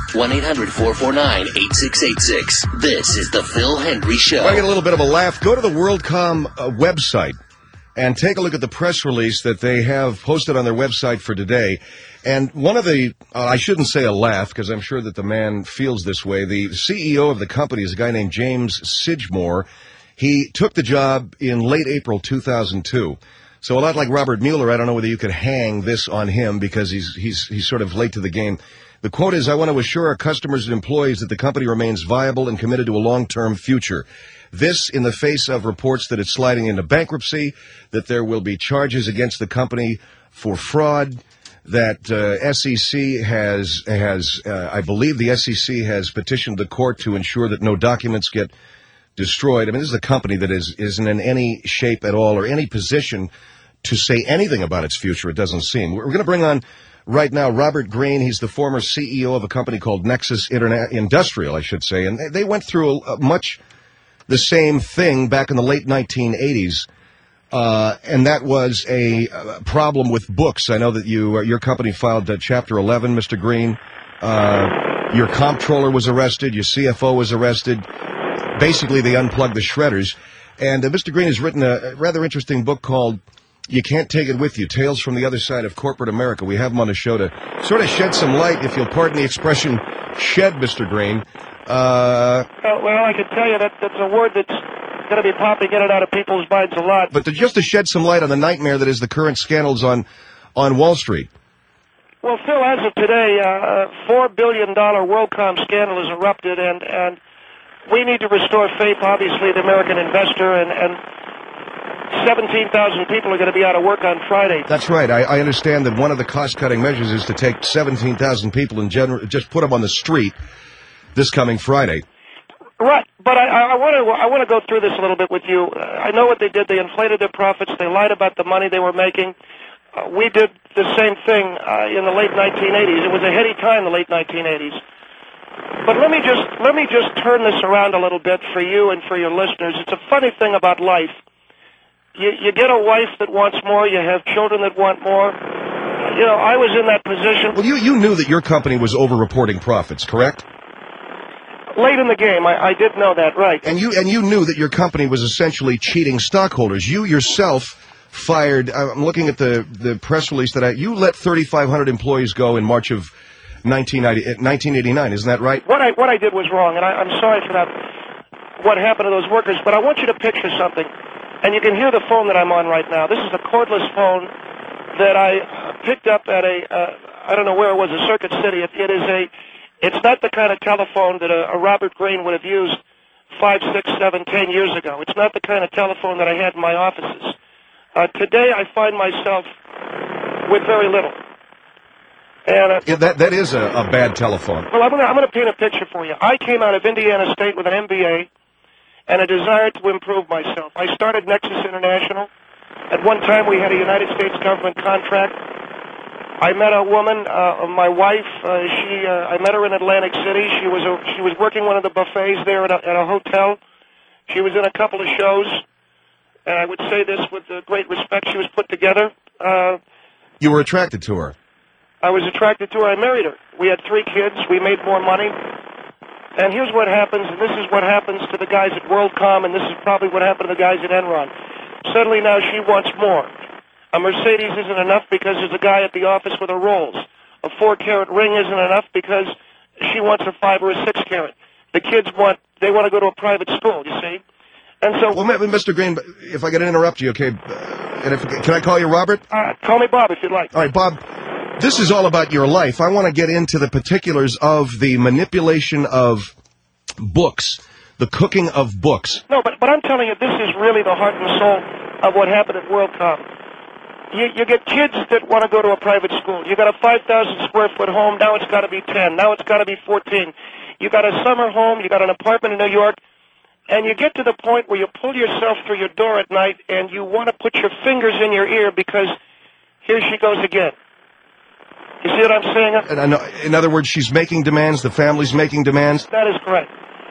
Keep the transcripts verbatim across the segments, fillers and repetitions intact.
one eight hundred four four nine eight six eight six. This is the Phil Hendry Show. I get a little bit of a laugh. Go to the WorldCom uh, website and take a look at the press release that they have posted on their website for today. And one of the, uh, I shouldn't say a laugh, because I'm sure that the man feels this way. The C E O of the company is a guy named James Sidgmore. He took the job in late April two thousand two. So a lot like Robert Mueller, I don't know whether you could hang this on him because he's he's he's sort of late to the game. The quote is, "I want to assure our customers and employees that the company remains viable and committed to a long-term future. This in the face of reports that it's sliding into bankruptcy, that there will be charges against the company for fraud, that uh, S E C has, has uh, I believe the S E C has petitioned the court to ensure that no documents get destroyed." I mean, this is a company that is, isn't in any shape at all or any position to say anything about its future, it doesn't seem. We're going to bring on right now Robert Green. He's the former C E O of a company called Nexus Interna- Industrial, I should say. And they went through a, a much the same thing back in the late nineteen eighties. Uh, and that was a, a problem with books. I know that you, uh, your company filed uh, Chapter eleven, Mister Green. Uh, your comptroller was arrested. Your C F O was arrested. Basically, they unplugged the shredders. And uh, Mister Green has written a rather interesting book called You Can't Take It With You, Tales from the Other Side of Corporate America. We have him on the show to sort of shed some light, if you'll pardon the expression, shed, Mister Green. Uh, uh, well, I can tell you that that's a word that's going to be popping in and out of people's minds a lot. But to, just to shed some light on the nightmare that is the current scandals on, on Wall Street. Well, Phil, as of today, uh, a four billion dollars WorldCom scandal has erupted, and, and we need to restore faith, obviously, the American investor, and, and seventeen thousand people are going to be out of work on Friday. That's right. I, I understand that one of the cost-cutting measures is to take seventeen thousand people and gener- just put them on the street this coming Friday. Right, but I, I want to I want to go through this a little bit with you. Uh, I know what they did. They inflated their profits. They lied about the money they were making. Uh, we did the same thing uh, in the late nineteen eighties. It was a heady time, the late nineteen eighties. But let me just let me just turn this around a little bit for you and for your listeners. It's a funny thing about life. You, you get a wife that wants more. You have children that want more. You know, I was in that position. Well, you, you knew that your company was over-reporting profits, correct? Late in the game, I, I did know that, right. And you and you knew that your company was essentially cheating stockholders. You yourself fired, I'm looking at the, the press release that I, you let thirty-five hundred employees go in March of nineteen eighty-nine, isn't that right? What I, what I did was wrong, and I, I'm sorry for that, what happened to those workers, but I want you to picture something. And you can hear the phone that I'm on right now. This is a cordless phone that I picked up at a, uh, I don't know where it was, a Circuit City. It, it is a, it's not the kind of telephone that a, a Robert Green would have used five, six, seven, ten years ago. It's not the kind of telephone that I had in my offices. Uh, today I find myself with very little. And uh, yeah, that that is a, a bad telephone. Well, I'm going I'm to paint a picture for you. I came out of Indiana State with an M B A and a desire to improve myself. I started Nexus International. At one time, we had a United States government contract. I met a woman, uh, my wife. Uh, she, uh, I met her in Atlantic City. She was a, she was working one of the buffets there at a, at a hotel. She was in a couple of shows, and I would say this with uh, great respect. She was put together. Uh, you were attracted to her. I was attracted to her. I married her. We had three kids. We made more money. And here's what happens, and this is what happens to the guys at WorldCom, and this is probably what happened to the guys at Enron. Suddenly now she wants more. A Mercedes isn't enough because there's a guy at the office with a Rolls. A four-carat ring isn't enough because she wants a five or a six-carat. The kids want, they want to go to a private school, you see. And so... Well, Mister Green, if I could interrupt you, okay, and if, can I call you Robert? Uh, call me Bob if you'd like. All right, Bob. This is all about your life. I want to get into the particulars of the manipulation of books, the cooking of books. No, but but I'm telling you, this is really the heart and soul of what happened at WorldCom. You, you get kids that want to go to a private school. You got a five thousand square foot home. Now it's got to be ten. Now it's got to be fourteen. You got a summer home. You got an apartment in New York. And you get to the point where you pull yourself through your door at night and you want to put your fingers in your ear because here she goes again. You see what I'm saying? And I know, in other words, she's making demands, the family's making demands? That is correct.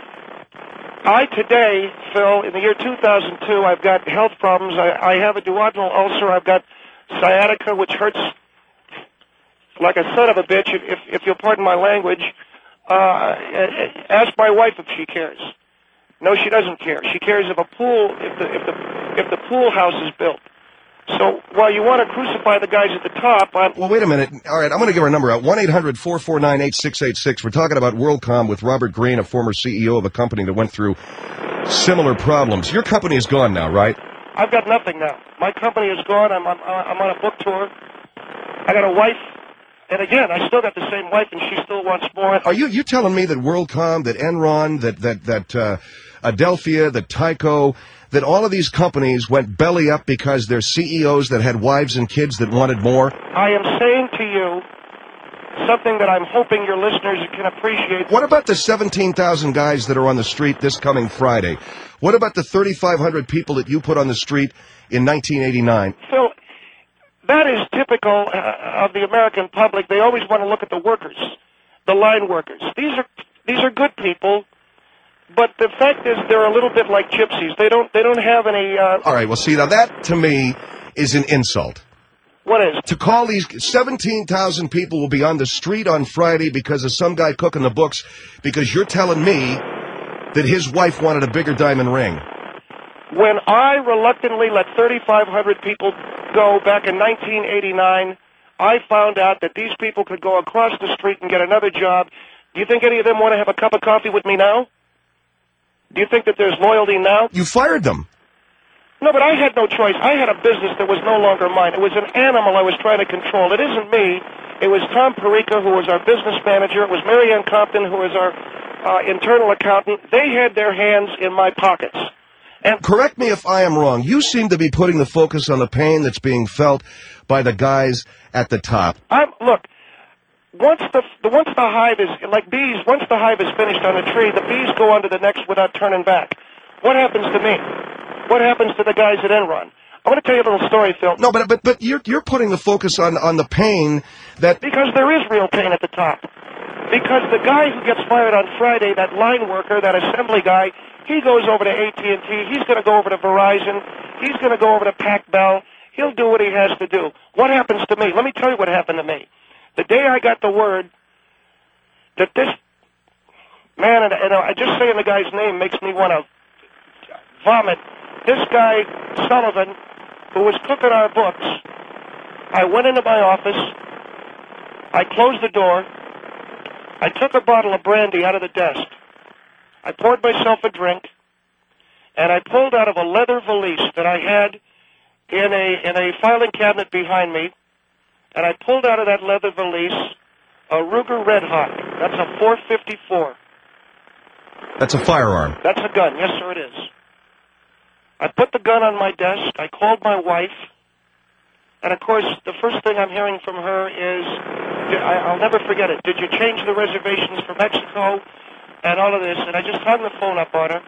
I today, Phil, in the year two thousand two, I've got health problems. I, I have a duodenal ulcer. I've got sciatica, which hurts like a son of a bitch, if, if you'll pardon my language. Uh, ask my wife if she cares. No, she doesn't care. She cares if a pool, if the if the if the pool house is built. So while you want to crucify the guys at the top, I'm... Well, wait a minute. All right, I'm going to give her a number out. one eight hundred four four nine eight six eight six. We're talking about WorldCom with Robert Green, a former C E O of a company that went through similar problems. Your company is gone now, right? I've got nothing now. My company is gone. I'm I'm, I'm on a book tour. I got a wife. And again, I still got the same wife, and she still wants more. Are you you telling me that WorldCom, that Enron, that that that uh, Adelphia, that Tyco, that all of these companies went belly up because they're C E Os that had wives and kids that wanted more? I am saying to you something that I'm hoping your listeners can appreciate. What about the seventeen thousand guys that are on the street this coming Friday? What about the thirty-five hundred people that you put on the street in nineteen eighty-nine? Phil, that is typical uh, of the American public. They always want to look at the workers, the line workers. These are these are good people, but the fact is they're a little bit like gypsies. They don't they don't have any. Uh, All right. Well, see, now that to me is an insult. What is? To call these seventeen thousand people will be on the street on Friday because of some guy cooking the books, because you're telling me that his wife wanted a bigger diamond ring. When I reluctantly let thirty-five hundred people go back in nineteen eighty-nine, I found out that these people could go across the street and get another job. Do you think any of them want to have a cup of coffee with me now? Do you think that there's loyalty now? You fired them. No, but I had no choice. I had a business that was no longer mine. It was an animal I was trying to control. It isn't me. It was Tom Perica, who was our business manager. It was Mary Ann Compton, who was our uh, internal accountant. They had their hands in my pockets. And correct me if I am wrong. You seem to be putting the focus on the pain that's being felt by the guys at the top. I'm, look, once the, the once the hive is, like bees, once the hive is finished on the tree, the bees go on to the next without turning back. What happens to me? What happens to the guys at Enron? I'm going to tell you a little story, Phil. No, but but but you're you're putting the focus on on the pain that... Because there is real pain at the top. Because the guy who gets fired on Friday, that line worker, that assembly guy, he goes over to A T and T. He's going to go over to Verizon. He's going to go over to Pac Bell. He'll do what he has to do. What happens to me? Let me tell you what happened to me. The day I got the word that this man, and, and I just saying the guy's name makes me want to vomit. This guy, Sullivan, who was cooking our books, I went into my office. I closed the door. I took a bottle of brandy out of the desk. I poured myself a drink, and I pulled out of a leather valise that I had in a in a filing cabinet behind me, and I pulled out of that leather valise a Ruger Red Hawk. That's a four fifty-four. That's a firearm. That's a gun. Yes, sir, it is. I put the gun on my desk. I called my wife, and of course, the first thing I'm hearing from her is, I, I'll never forget it. Did you change the reservations for Mexico? And all of this, and I just hung the phone up on her,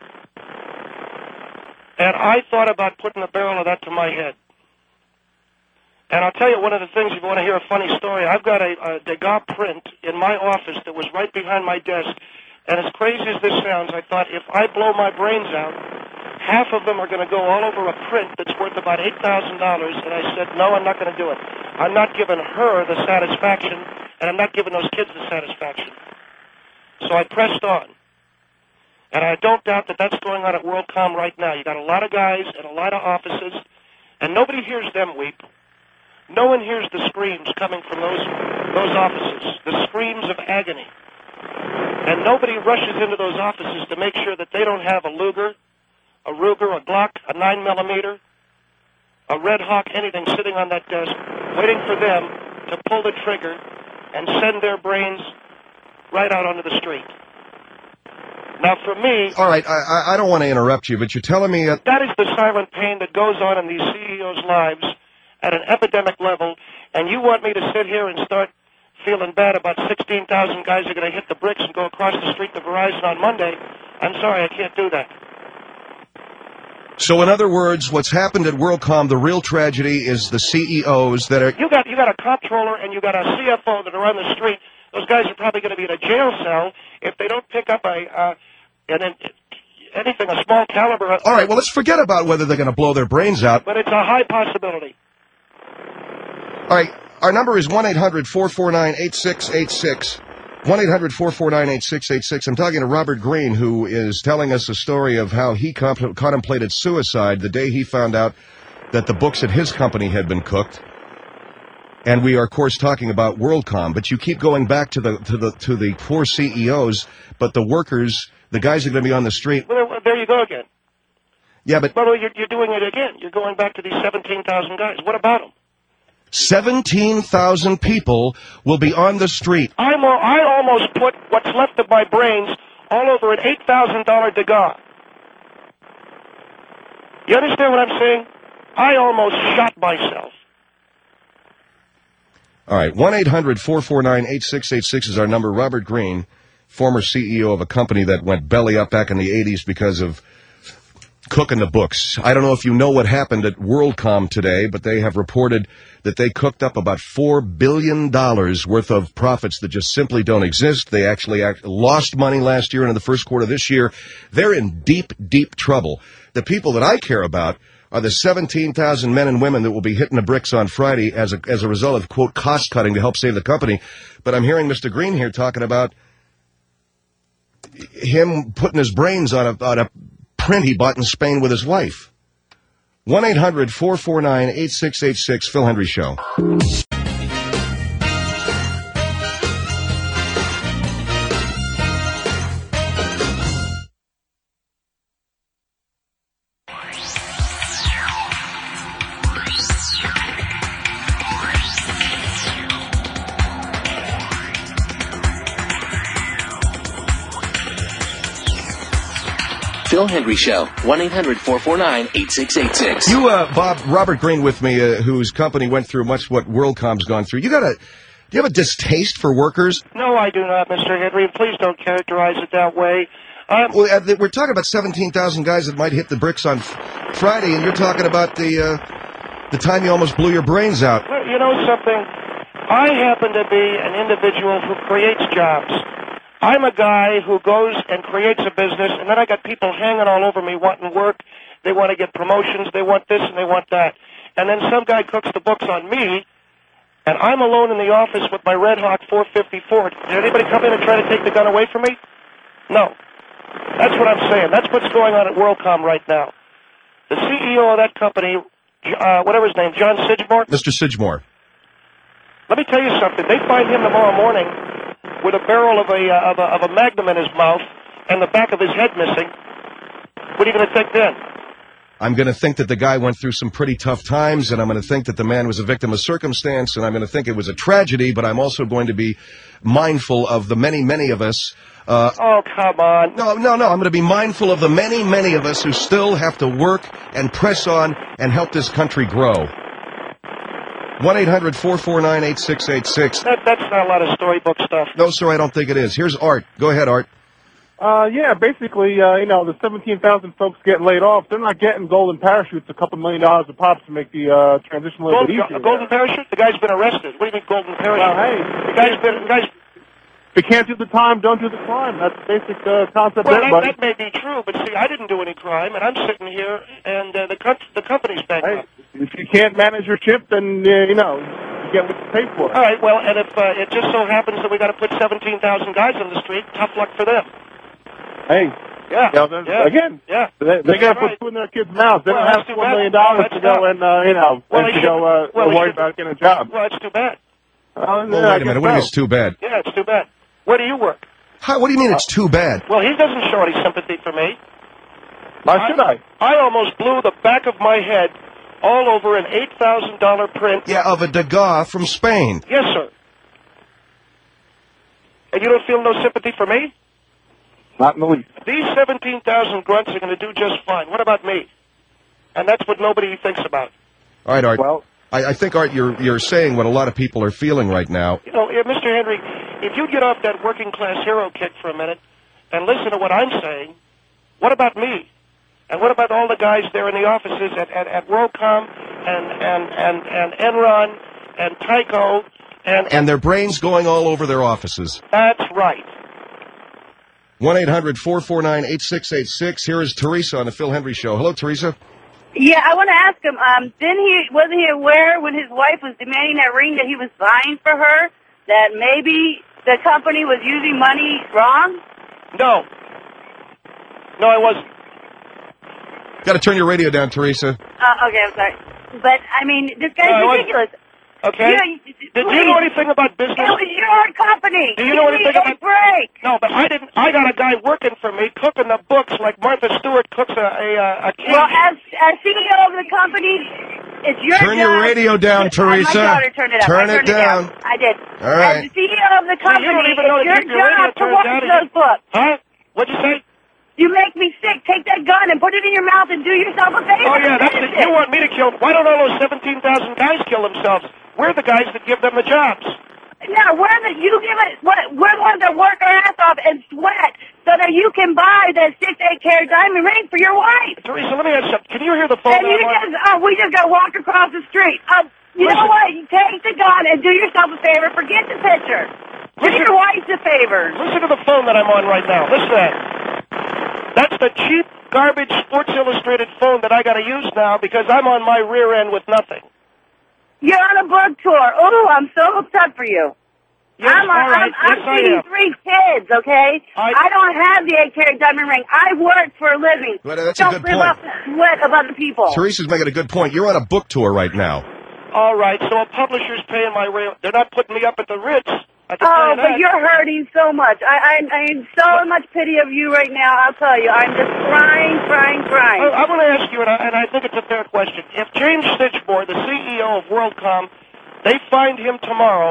and I thought about putting a barrel of that to my head. And I'll tell you one of the things, if you want to hear a funny story, I've got a, a Degas print in my office that was right behind my desk, and as crazy as this sounds, I thought, if I blow my brains out, half of them are going to go all over a print that's worth about eight thousand dollars, and I said, no, I'm not going to do it. I'm not giving her the satisfaction, and I'm not giving those kids the satisfaction. So I pressed on. And I don't doubt that that's going on at WorldCom right now. You got a lot of guys and a lot of offices, and nobody hears them weep. No one hears the screams coming from those those offices, the screams of agony. And nobody rushes into those offices to make sure that they don't have a Luger, a Ruger, a Glock, a nine millimeter, a Red Hawk, anything sitting on that desk, waiting for them to pull the trigger and send their brains right out onto the street. Now, for me... All right, I, I don't want to interrupt you, but you're telling me... That, that is the silent pain that goes on in these C E Os' lives at an epidemic level, and you want me to sit here and start feeling bad about sixteen thousand guys are going to hit the bricks and go across the street to Verizon on Monday. I'm sorry, I can't do that. So, in other words, what's happened at WorldCom, the real tragedy is the C E Os that are... You got, you got a comptroller and you got a C F O that are on the street. Those guys are probably going to be in a jail cell if they don't pick up a uh, an, anything, a small caliber. All right, well, let's forget about whether they're going to blow their brains out. But it's a high possibility. All right, our number is one eight hundred four four nine eight six eight six. one eight hundred four four nine eight six eight six. I'm talking to Robert Green, who is telling us a story of how he comp- contemplated suicide the day he found out that the books at his company had been cooked. And we are, of course, talking about WorldCom, but you keep going back to the to the to the poor C E Os, but the workers, the guys are going to be on the street. Well, there you go again. Yeah, but well, you're, you're doing it again. You're going back to these seventeen thousand guys. What about them? seventeen thousand people will be on the street. I'm, I almost put what's left of my brains all over an eight thousand dollars Degas. You understand what I'm saying? I almost shot myself. All right, one eight hundred four four nine eight six eight six is our number. Robert Green, former C E O of a company that went belly up back in the eighties because of cooking the books. I don't know if you know what happened at WorldCom today, but they have reported that they cooked up about four billion dollars worth of profits that just simply don't exist. They actually act, lost money last year and in the first quarter of this year. They're in deep, deep trouble. The people that I care about are the seventeen thousand men and women that will be hitting the bricks on Friday as a, as a result of, quote, cost-cutting to help save the company. But I'm hearing Mister Green here talking about him putting his brains on a, on a print he bought in Spain with his wife. one eight hundred four four nine eight six eight six, Phil Hendry Show. Phil Hendry Show, one eight hundred four four nine eight six eight six. You, uh, Bob, Robert Green with me, uh, whose company went through much what WorldCom's gone through. You got a, do you have a distaste for workers? No, I do not, Mister Henry. Please don't characterize it that way. Um, well, uh, we're talking about seventeen thousand guys that might hit the bricks on f- Friday, and you're talking about the uh, the time you almost blew your brains out. Well, you know something? I happen to be an individual who creates jobs. I'm a guy who goes and creates a business, and then I got people hanging all over me wanting work. They want to get promotions. They want this and they want that. And then some guy cooks the books on me, and I'm alone in the office with my Red Hawk four fifty-four. Did anybody come in and try to take the gun away from me? No. That's what I'm saying. That's what's going on at WorldCom right now. The C E O of that company, uh, whatever his name, John Sidgmore. Mister Sidgmore. Let me tell you something. They find him tomorrow morning with a barrel of a, uh, of a of a Magnum in his mouth and the back of his head missing. What are you going to think then? I'm going to think that the guy went through some pretty tough times, and I'm going to think that the man was a victim of circumstance, and I'm going to think it was a tragedy, but I'm also going to be mindful of the many, many of us. Uh, oh, come on. No, no, no. I'm going to be mindful of the many, many of us who still have to work and press on and help this country grow. one eight hundred four four nine eight six eight six. That, that's not a lot of storybook stuff. No, sir, I don't think it is. Here's Art. Go ahead, Art. Uh, yeah, basically, uh, you know, the seventeen thousand folks getting laid off, they're not getting golden parachutes, a couple million dollars a pop to make the uh, transition a little Gold, bit easier. A golden parachute? The guy's been arrested. What do you mean golden parachute? Well, hey. The guy's been... The guy's, if you can't do the time, don't do the crime. That's the basic uh, concept well, of everybody. that, that may be true, but see, I didn't do any crime, and I'm sitting here, and uh, the, co- the company's bankrupt. Hey, if you can't manage your ship, then, uh, you know, you get what you pay for. All right, well, and if uh, it just so happens that we got to put seventeen thousand guys on the street, tough luck for them. Hey. Yeah. You know, yeah. Again, yeah. they, they got to right. put food in their kids' mouths. They well, don't have too four bad. million dollars well, to go and, uh, you know, well, and to go uh, well, worry should, about getting a job. Well, it's too bad. Uh, Oh, yeah, wait a minute. What do you mean it's too bad? Yeah, it's too bad. Where do you work? How, what do you mean it's too bad? Well, he doesn't show any sympathy for me. Why should I? I almost blew the back of my head all over an eight thousand dollars print. Yeah, of a Degas from Spain. Yes, sir. And you don't feel no sympathy for me? Not in the least. These seventeen thousand grunts are going to do just fine. What about me? And that's what nobody thinks about. All right, Art. Well, I, I think, Art, you're you're saying what a lot of people are feeling right now. You know, Mister Henry, if you get off that working-class hero kick for a minute and listen to what I'm saying, what about me? And what about all the guys there in the offices at, at, at WorldCom and, and, and, and Enron and Tyco and... And their brains going all over their offices. That's right. one eight hundred four four nine eight six eight six. Here is Teresa on the Phil Hendry Show. Hello, Teresa. Yeah, I want to ask him, um, didn't he, wasn't he aware when his wife was demanding that ring that he was buying for her, that maybe the company was using money wrong? No. No, I wasn't. Got to turn your radio down, Teresa. Uh, okay, I'm sorry. But, I mean, this guy's No, I wasn't. ridiculous. Okay. You, Did you know anything about business? It was your company. Do you know Give anything me a about... break. No, but I didn't. I got a guy working for me, cooking the books like Martha Stewart cooks a a, a cake. Well, as, as C E O of the company, it's your Turn job. your radio down, Teresa. My daughter turned it up. Turn I turned it down. I did. All right. As the C E O of the company, you don't even know it's to your keep your radio job to turned watch down. those books. Huh? What'd you say? You make me sick. Take that gun and put it in your mouth and do yourself a favor. Oh, yeah, that's it. You want me to kill... Why don't all those seventeen thousand guys kill themselves? We're the guys that give them the jobs. No, we're the, you give it, we're, we're the ones that work our ass off and sweat so that you can buy that six, eight carat diamond ring for your wife. Teresa, let me ask you something. Can you hear the phone? And you now? just, oh, we just got to walk across the street. Oh, you Listen. know what? You take the gun and do yourself a favor. Forget the picture. Do Listen. your wife a favor. Listen to the phone that I'm on right now. Listen to that. That's the cheap, garbage Sports Illustrated phone that I got to use now because I'm on my rear end with nothing. You're on a book tour. Oh, I'm so upset for you. Yes, I'm, all right. I'm, I'm Yes, I feeding am. three kids, okay? I- I, don't have the eight carat diamond ring. I work for a living. Well, that's a don't good live point. off the sweat of other people. Teresa's making a good point. You're on a book tour right now. All right, so a publisher's paying my rail. They're not putting me up at the Ritz. I can Oh, tell you but that. you're hurting so much. I, I, I need so much pity of you right now. I'll tell you, I'm just crying, crying, crying. I, I want to ask you, and I, and I think it's a fair question. If James Stitchmore, the C E O of WorldCom, they find him tomorrow,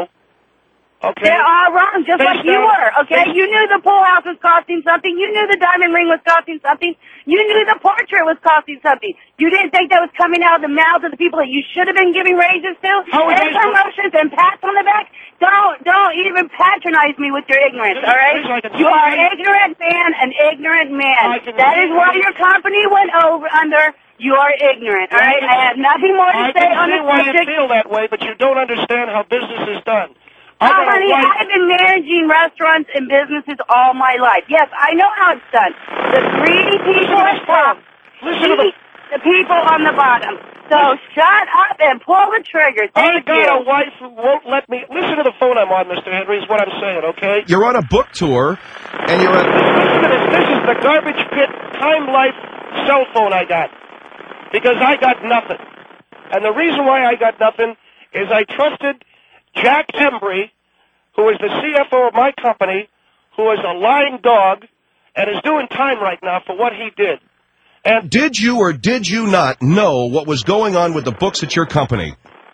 okay? They're all wrong, just Face like you down. were, okay? Face- You knew the pool house was costing something. You knew the diamond ring was costing something. You knew the portrait was costing something. You didn't think that was coming out of the mouths of the people that you should have been giving raises to? How is and this- promotions and pats on the back? Don't, don't even patronize me with your ignorance, Please, all right? please, I can You see are you. an ignorant man, an ignorant man. I can That see is why you. your company went over under. You are ignorant, all I right? can- I have nothing more to I say can on see the why you subject. feel that way, but you don't understand how business is done. I Oh, got a honey, wife- I've been managing restaurants and businesses all my life. Yes, I know how it's done. The greedy people to at this top, phone. Listen to the- feed the people on the bottom. So shut up and pull the trigger. I Thank got you. a wife who won't let me... Listen to the phone I'm on, Mister Henry, is what I'm saying, okay? You're on a book tour, and you're at... Listen to this. This is the garbage pit Time Life cell phone I got. Because I got nothing. And the reason why I got nothing is I trusted Jack Embry, who is the C F O of my company, who is a lying dog and is doing time right now for what he did. And Did you or did you not know what was going on with the books at your company?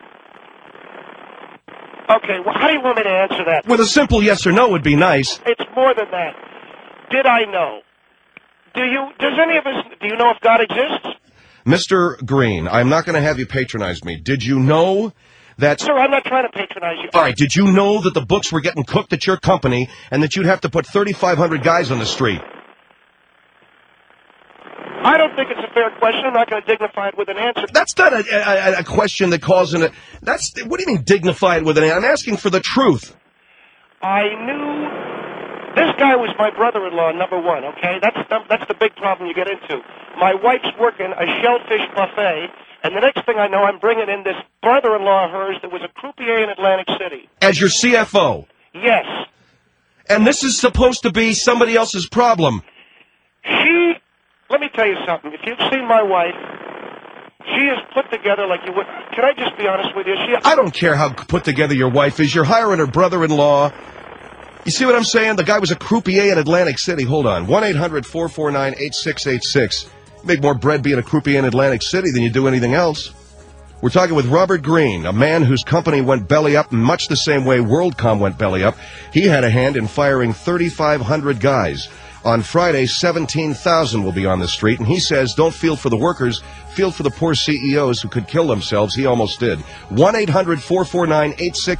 okay, well, how do you want me to answer that? With a simple yes or no would be nice. It's more than that. Did I know? Do you? Does any of us? Do you know if God exists? Mister Green, I'm not going to have you patronize me. Did you know that... Sir, I'm not trying to patronize you. All right, did you know that the books were getting cooked at your company and that you'd have to put thirty-five hundred guys on the street? I don't think it's a fair question. I'm not going to dignify it with an answer. That's not a, a, a question that calls in a... That's... What do you mean dignify it with an... I'm asking for the truth. I knew this guy was my brother-in-law, number one, okay? That's the, that's the big problem you get into. My wife's working a shellfish buffet, and the next thing I know, I'm bringing in this brother-in-law of hers that was a croupier in Atlantic City. As your C F O. Yes. And this is supposed to be somebody else's problem. She, let me tell you something. If you've seen my wife, she is put together like you would. Can I just be honest with you? She, I don't care how put together your wife is. You're hiring her brother-in-law. You see what I'm saying? The guy was a croupier in Atlantic City. Hold on. one eight hundred four four nine eight six eight six. You make more bread being a croupier in Atlantic City than you do anything else. We're talking with Robert Green, a man whose company went belly up in much the same way WorldCom went belly up. He had a hand in firing thirty-five hundred guys. On Friday, seventeen thousand will be on the street, and he says, don't feel for the workers, feel for the poor C E Os who could kill themselves. He almost did. one eight hundred four four nine eight six eight six.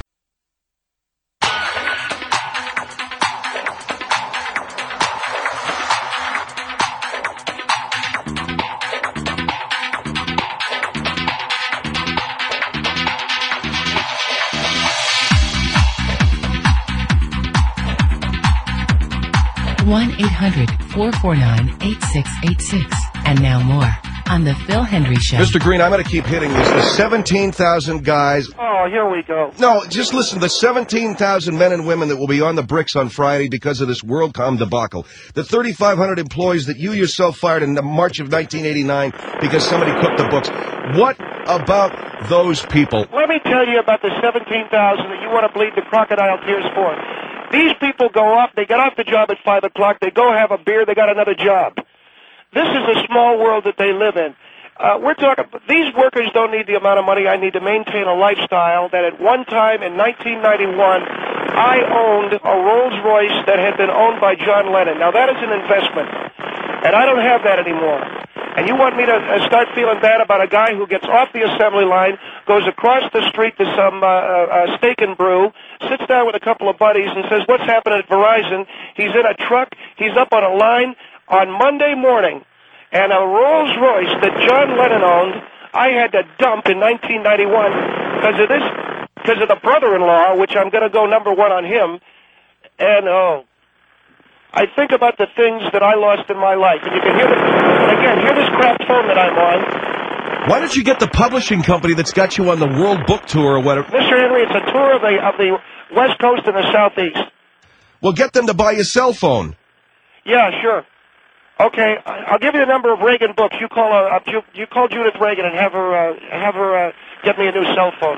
one eight hundred four four nine eight six eight six. And now more on The Phil Hendry Show. Mister Green, I'm going to keep hitting this. The seventeen thousand guys. Oh, here we go. No, just listen. The seventeen thousand men and women that will be on the bricks on Friday because of this WorldCom debacle. The thirty-five hundred employees that you yourself fired in the March of nineteen eighty-nine because somebody cooked the books. What about those people? Let me tell you about the seventeen thousand that you want to bleed the crocodile tears for. These people go off, they get off the job at five o'clock, they go have a beer, they got another job. This is a small world that they live in. Uh, we're talking, these workers don't need the amount of money I need to maintain a lifestyle that at one time in nineteen ninety-one, I owned a Rolls Royce that had been owned by John Lennon. Now that is an investment, and I don't have that anymore. And you want me to uh, start feeling bad about a guy who gets off the assembly line, goes across the street to some uh, uh, steak and brew, sits down with a couple of buddies and says, what's happening at Verizon? He's in a truck, he's up on a line on Monday morning, and a Rolls Royce that John Lennon owned, I had to dump in nineteen ninety-one because of this, because of the brother-in-law, which I'm going to go number one on him, and oh, I think about the things that I lost in my life. And you can hear the, and again, hear this crap phone that I'm on. Why don't you get the publishing company that's got you on the World Book Tour or whatever? Mister Henry, it's a tour of the, of the West Coast and the Southeast. Well, get them to buy your cell phone. Yeah, sure. Okay, I'll give you the number of Reagan books. You call uh, you, you call Judith Reagan and have her uh, have her uh, get me a new cell phone.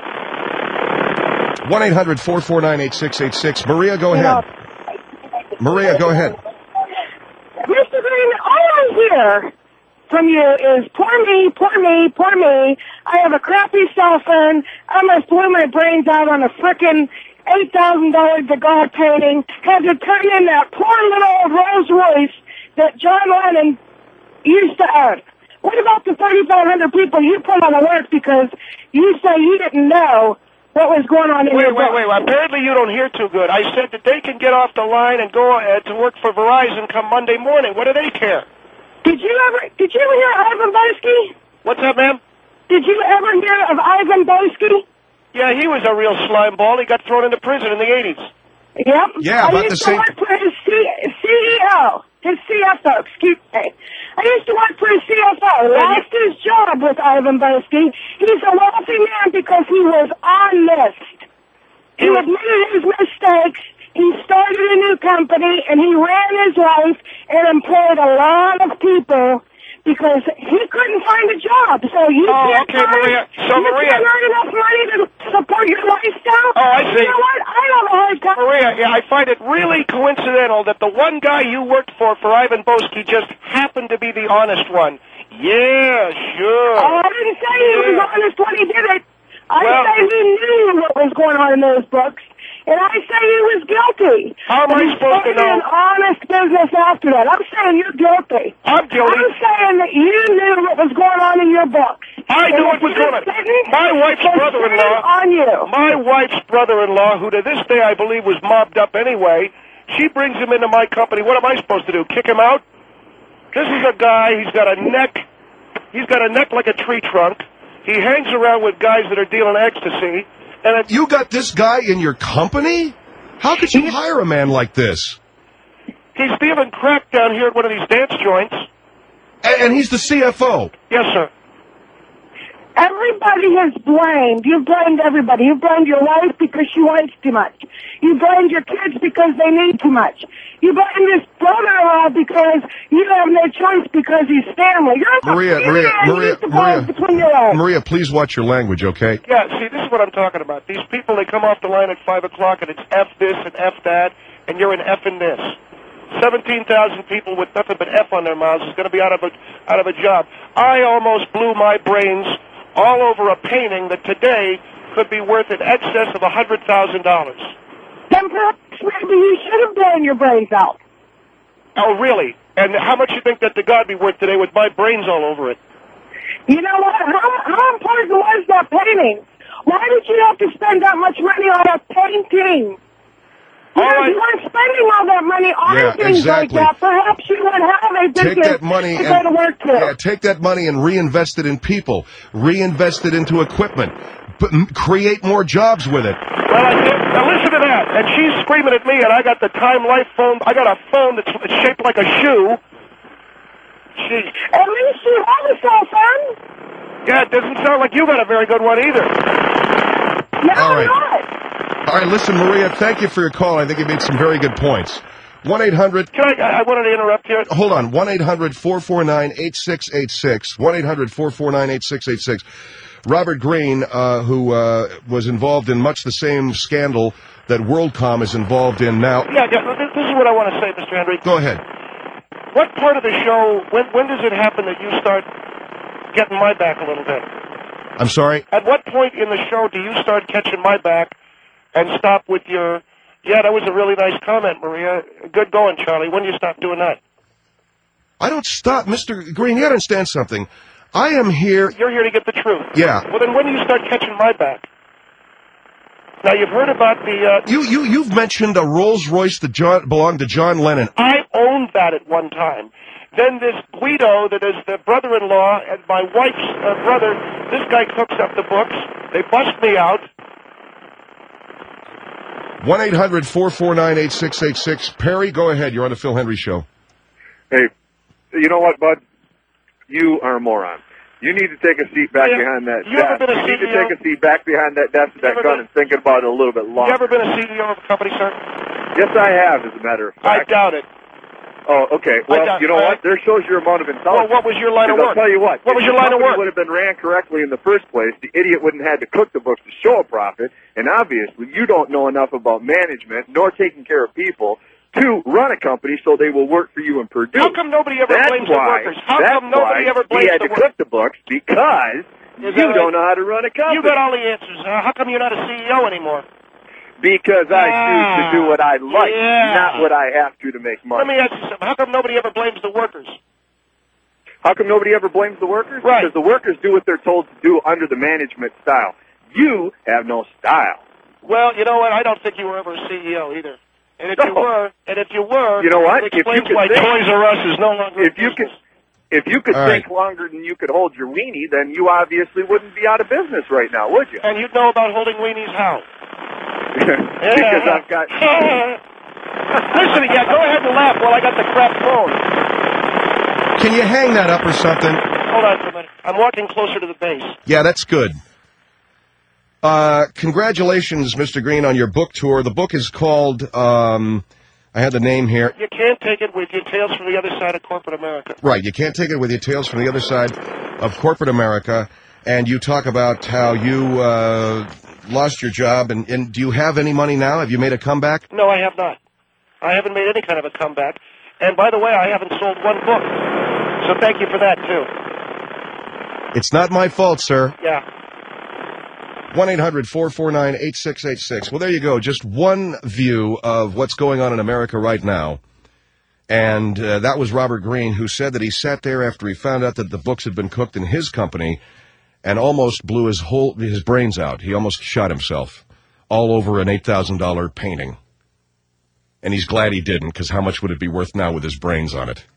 one eight hundred four four nine eight six eight six. Maria, go ahead. Maria, go ahead. Mister Green, all I hear from you is poor me, poor me, poor me. I have a crappy cell phone. I must blow my brains out on a frickin' eight thousand dollar Degas painting. Had to turn in that poor little old Rolls Royce that John Lennon used to own. What about the thirty-five hundred people you put on alert because you say you didn't know what was going on in wait, your wait, book? wait, wait. Apparently you don't hear too good. I said that they can get off the line and go uh, to work for Verizon come Monday morning. What do they care? Did you ever, did you ever hear of Ivan Boesky? What's up, ma'am? Did you ever hear of Ivan Boesky? Yeah, he was a real slime ball. He got thrown into prison in the eighties. Yep. Yeah, I about the used same- to work for his C- CEO, his C F O, excuse me. I used to work for his C F O. Lost his job with Ivan Boesky. He's a wealthy man because he was honest. He admitted his mistakes. He started a new company, and he ran his life and employed a lot of people because he couldn't find a job. So you Oh, can't okay, earn, Maria. So, you Maria- can't earn enough money to support your lifestyle. Oh, I see. You know what? I have a hard time. Maria, yeah, I find it really coincidental that the one guy you worked for, for Ivan Boesky, just happened to be the honest one. Yeah, sure. Oh, I didn't say he was Yeah. honest when he did it. I Well- say he knew what was going on in those books, and I say he was guilty. How am And I he supposed to started know? an honest business after that. I'm saying you're guilty. I'm guilty. I'm saying that you knew what was going on in your books. I And knew if what was you going on. didn't, My wife's then brother-in-law. shame on you. My wife's brother-in-law, who to this day I believe was mobbed up anyway, she brings him into my company. What am I supposed to do? Kick him out? This is a guy, he's got a neck, he's got a neck like a tree trunk. He hangs around with guys that are dealing ecstasy. And it, You got this guy in your company? How could you hire a man like this? he's dealing crack down here at one of these dance joints. And, and he's the C F O. Yes, sir. Everybody has blamed. You've blamed everybody. You've blamed your wife because she wants too much. You blamed your kids because they need too much. You blamed this brother-in-law because you have no choice because he's family. You're Maria, you're Maria, you Maria, used to balls Maria. between your legs. Maria, please watch your language, okay? Yeah, see, this is what I'm talking about. These people, they come off the line at five o'clock, and it's F this and F that, and you're an F in this. seventeen thousand people with nothing but F on their mouths is going to be out of a out of a job. I almost blew my brains all over a painting that today could be worth in excess of one hundred thousand dollars. Then perhaps maybe you should have blown your brains out. Oh, really? And how much you think that the God be worth today with my brains all over it? You know what? How, how important was that painting? Why did you have to spend that much money on a painting? You All know, right. if you weren't spending all that money on Yeah, things exactly. like that, perhaps you would have a business Take that money to and go to work to. yeah, take that money and reinvest it in people, reinvest it into equipment, but m- create more jobs with it. Well, I did. Now listen to that. And she's screaming at me, and I got the Time Life phone. I got a phone that's shaped like a shoe. Jeez. At least you have a cell phone. Yeah, it doesn't sound like you got a very good one either. No, All right. not. All right, listen, Maria, thank you for your call. I think you made some very good points. one eight hundred Can I, I wanted to interrupt here. Hold on. one eight hundred four four nine eight six eight six. one eight hundred four four nine eight six eight six. Robert Greene, uh, who uh, was involved in much the same scandal that WorldCom is involved in now. Yeah, yeah, this this is what I want to say, Mister Henry. Go ahead. What part of the show, when, when does it happen that you start getting my back a little bit? I'm sorry? At what point in the show do you start catching my back and stop with your, yeah, that was a really nice comment, Maria. Good going, Charlie. When do you stop doing that? I don't stop. Mister Greene, you got to understand something. I am here. You're here to get the truth. Yeah. Well, then when do you start catching my back? Now, you've heard about the... Uh, You, you, you've mentioned a Rolls Royce that John, belonged to John Lennon. I owned that at one time. Then this Guido, that is the brother-in-law and my wife's uh, brother, this guy cooks up the books. They bust me out. one eight hundred four four nine eight six eight six. Perry, go ahead. You're on the Phil Henry Show. Hey, you know what, bud? You are a moron. You need to take a seat back Yeah. behind that You ever desk. been a You need C E O? to take a seat back behind that desk with You that ever gun been- and think about it a little bit longer. You ever been a C E O of a company, sir? Yes, I have, as a matter of I fact. doubt it. Oh, okay. Well, doubt- you know I- what? There shows your amount of intelligence. Well, what was your line of 'Cause work? I'll tell you what. What if was your the line of company work? would have been ran correctly in the first place, the idiot wouldn't have had to cook the books to show a profit. And obviously, you don't know enough about management nor taking care of people to run a company so they will work for you and produce. How come nobody ever That's blames why, the workers? How that's come nobody why ever blames he had the to workers? cook the books because Is you that don't right? know how to run a company. You got all the answers. Uh, how come you're not a C E O anymore? Because I Ah, choose to do what I like, yeah. not what I have to to make money. Let me ask you something. How come nobody ever blames the workers? How come nobody ever blames the workers? Right. Because the workers do what they're told to do under the management style. You have no style. Well, you know what? I don't think you were ever a C E O either. And if you No. were, and if you were, You know what? it If you explains could why think- Toys R Us is no longer If in you could, business. if you could All think right. longer than you could hold your weenie, then you obviously wouldn't be out of business right now, would you? And you'd know about holding weenies how? Because I've got. Listen, yeah, go ahead and laugh while I got the crap phone. Can you hang that up or something? Hold on for a minute. I'm walking closer to the base. Yeah, that's good. Uh, congratulations, Mister Greene, on your book tour. The book is called, um, I had the name here. You can't take it with you. Tales from the Other Side of Corporate America. Right, you can't take it with you. Tales from the Other Side of Corporate America. And you talk about how you uh, lost your job. And, and do you have any money now? Have you made a comeback? No, I have not. I haven't made any kind of a comeback. And by the way, I haven't sold one book. So thank you for that, too. It's not my fault, sir. Yeah. one eight hundred four four nine eight six eight six. Well, there you go. Just one view of what's going on in America right now. And uh, that was Robert Greene, who said that he sat there after he found out that the books had been cooked in his company and almost blew his whole his brains out. He almost shot himself all over an eight thousand dollars painting. And he's glad he didn't, because how much would it be worth now with his brains on it?